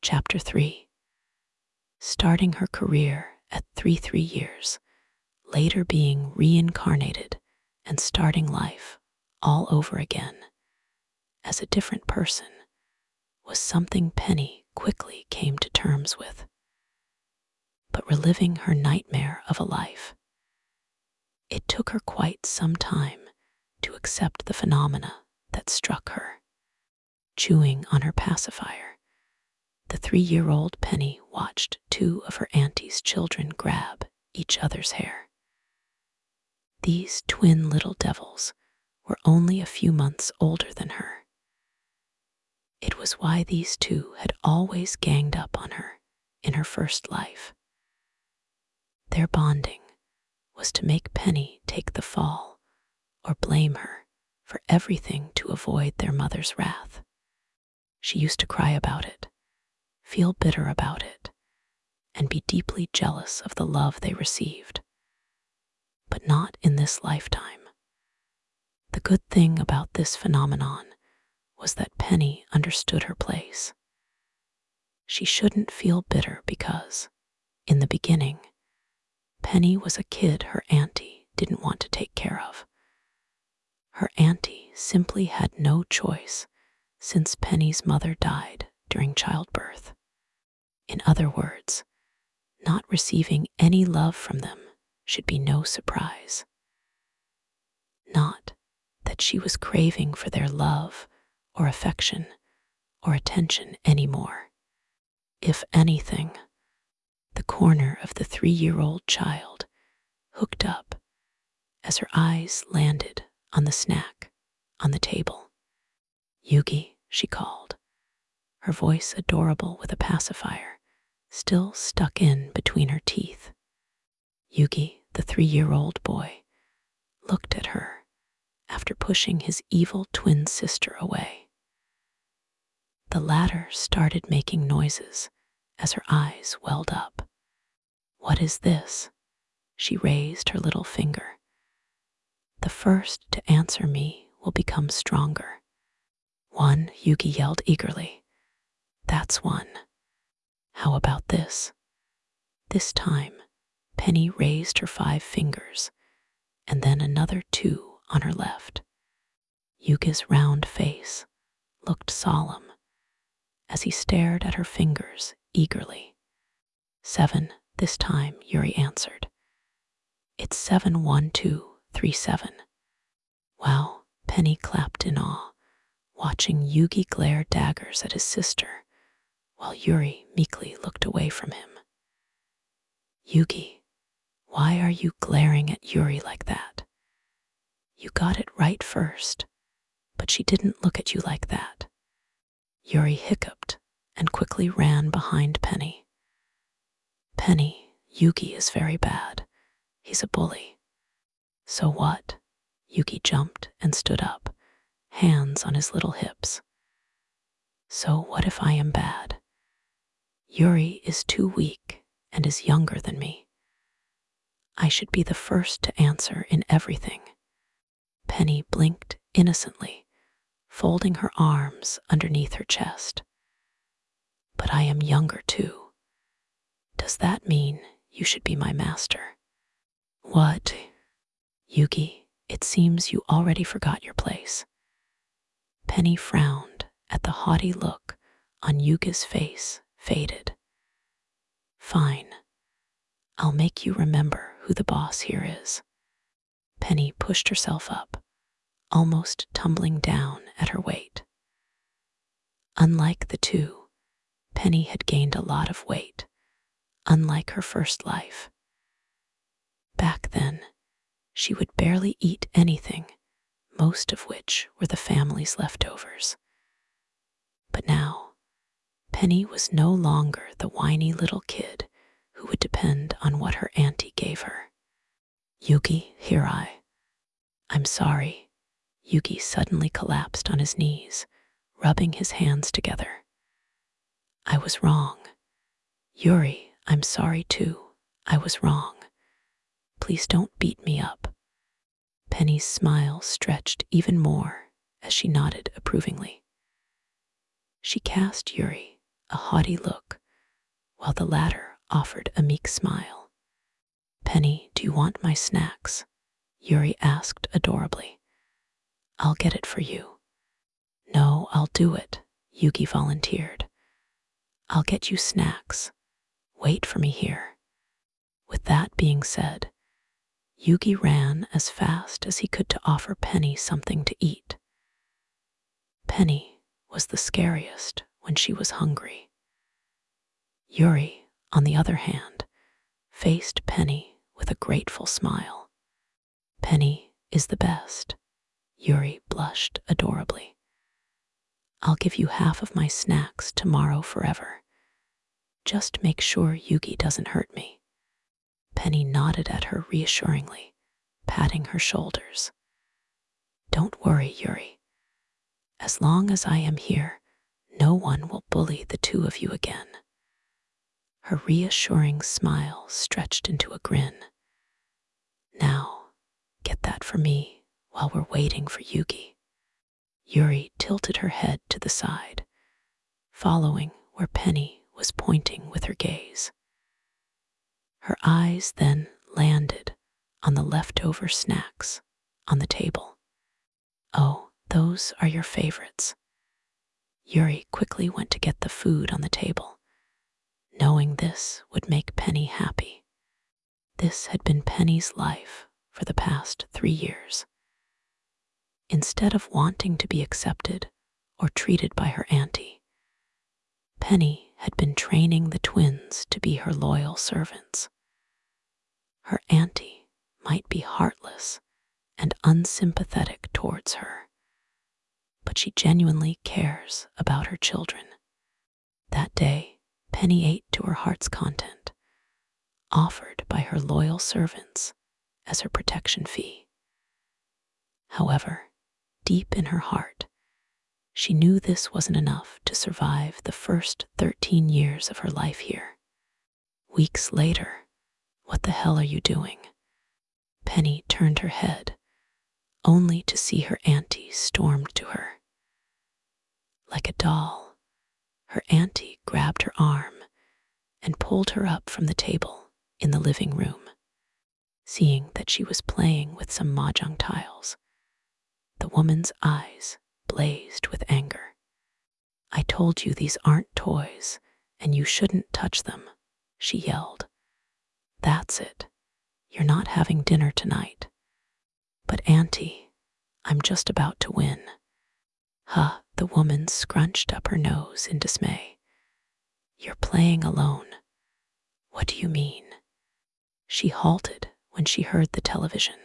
Chapter 3. Starting her career at 3 years, later being reincarnated and starting life all over again as a different person was something Penny quickly came to terms with. But reliving her nightmare of a life, it took her quite some time to accept the phenomena that struck her. Chewing on her pacifier, the 3-year-old Penny watched 2 of her auntie's children grab each other's hair. These twin little devils were only a few months older than her. It was why these 2 had always ganged up on her in her first life. Their bonding was to make Penny take the fall or blame her for everything to avoid their mother's wrath. She used to cry about it, feel bitter about it, and be deeply jealous of the love they received. But not in this lifetime. The good thing about this phenomenon was that Penny understood her place. She shouldn't feel bitter because, in the beginning, Penny was a kid her auntie didn't want to take care of. Her auntie simply had no choice since Penny's mother died during childbirth. In other words, not receiving any love from them should be no surprise. Not that she was craving for their love or affection or attention anymore. If anything, the corner of the 3-year-old child hooked up as her eyes landed on the snack on the table. "Yugi," she called, her voice adorable with a pacifier still stuck in between her teeth. Yugi, the 3-year-old boy, looked at her after pushing his evil twin sister away. The latter started making noises as her eyes welled up. "What is this?" She raised her little finger. "The first to answer me will become stronger." "One," Yugi yelled eagerly. "That's one. How about this?" This time, Penny raised her 5 fingers, and then another 2 on her left. Yugi's round face looked solemn as he stared at her fingers eagerly. 7, this time, Yuri answered. "It's 71237. Wow, Penny clapped in awe, watching Yugi glare daggers at his sister, while Yuri meekly looked away from him. "Yugi, why are you glaring at Yuri like that? You got it right first, but she didn't look at you like that." Yuri hiccuped and quickly ran behind Penny. "Penny, Yugi is very bad. He's a bully." "So what?" Yugi jumped and stood up, hands on his little hips. "So what if I am bad? Yuri is too weak and is younger than me. I should be the first to answer in everything." Penny blinked innocently, folding her arms underneath her chest. "But I am younger too. Does that mean you should be my master?" "What?" "Yugi, it seems you already forgot your place." Penny frowned at the haughty look on Yugi's face faded. "Fine. I'll make you remember who the boss here is." Penny pushed herself up, almost tumbling down at her weight. Unlike the 2, Penny had gained a lot of weight, unlike her first life. Back then, she would barely eat anything, most of which were the family's leftovers. But now, Penny was no longer the whiny little kid who would depend on what her auntie gave her. "Yugi, I'm sorry." Yugi suddenly collapsed on his knees, rubbing his hands together. "I was wrong. Yuri, I'm sorry too. I was wrong. Please don't beat me up." Penny's smile stretched even more as she nodded approvingly. She cast Yuri a haughty look, while the latter offered a meek smile. "Penny, do you want my snacks?" Yuri asked adorably. "I'll get it for you." "No, I'll do it," Yugi volunteered. "I'll get you snacks. Wait for me here." With that being said, Yugi ran as fast as he could to offer Penny something to eat. Penny was the scariest when she was hungry. Yuri, on the other hand, faced Penny with a grateful smile. "Penny is the best." Yuri blushed adorably. "I'll give you half of my snacks tomorrow forever. Just make sure Yugi doesn't hurt me." Penny nodded at her reassuringly, patting her shoulders. "Don't worry, Yuri. As long as I am here, no one will bully the two of you again." Her reassuring smile stretched into a grin. "Now, get that for me while we're waiting for Yugi." Yuri tilted her head to the side, following where Penny was pointing with her gaze. Her eyes then landed on the leftover snacks on the table. "Oh, those are your favorites." Yuri quickly went to get the food on the table, knowing this would make Penny happy. This had been Penny's life for the past 3 years. Instead of wanting to be accepted or treated by her auntie, Penny had been training the twins to be her loyal servants. Her auntie might be heartless and unsympathetic towards her, but she genuinely cares about her children. That day, Penny ate to her heart's content, offered by her loyal servants as her protection fee. However, deep in her heart, she knew this wasn't enough to survive the first 13 years of her life here. Weeks later, "What the hell are you doing?" Penny turned her head, only to see her auntie stormed to her. Like a doll, her auntie grabbed her arm and pulled her up from the table in the living room. Seeing that she was playing with some mahjong tiles, the woman's eyes blazed with anger. "I told you these aren't toys, and you shouldn't touch them," she yelled. "That's it. You're not having dinner tonight." "But Auntie, I'm just about to win." "Huh," the woman scrunched up her nose in dismay. "You're playing alone." "What do you mean?" She halted when she heard the television.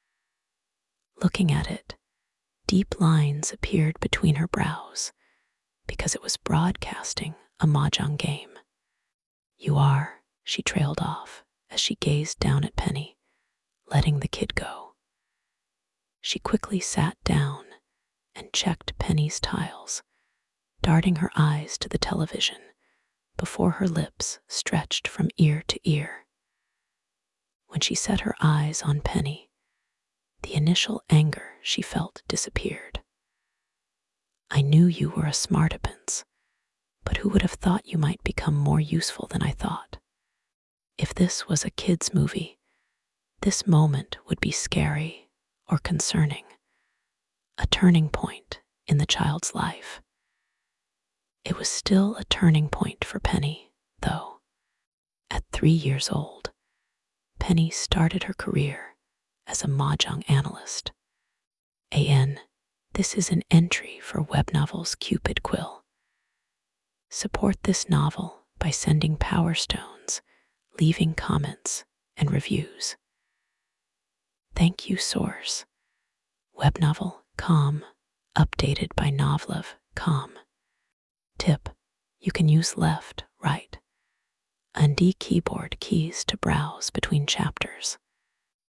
Looking at it, deep lines appeared between her brows because it was broadcasting a mahjong game. "You are," she trailed off as she gazed down at Penny, letting the kid go. She quickly sat down and checked Penny's tiles, darting her eyes to the television before her lips stretched from ear to ear. When she set her eyes on Penny, the initial anger she felt disappeared. "I knew you were a smartapants, but who would have thought you might become more useful than I thought? If this was a kid's movie, this moment would be scary or concerning, a turning point in the child's life." It was still a turning point for Penny, though. At 3 years old, Penny started her career as a mahjong analyst. This is an entry for Web Novels Cupid Quill. Support this novel by sending Power Stones, leaving comments, and reviews. Thank you, source. Web novel, com, updated by Novlev, com. Tip: you can use left, right, and D keyboard keys to browse between chapters.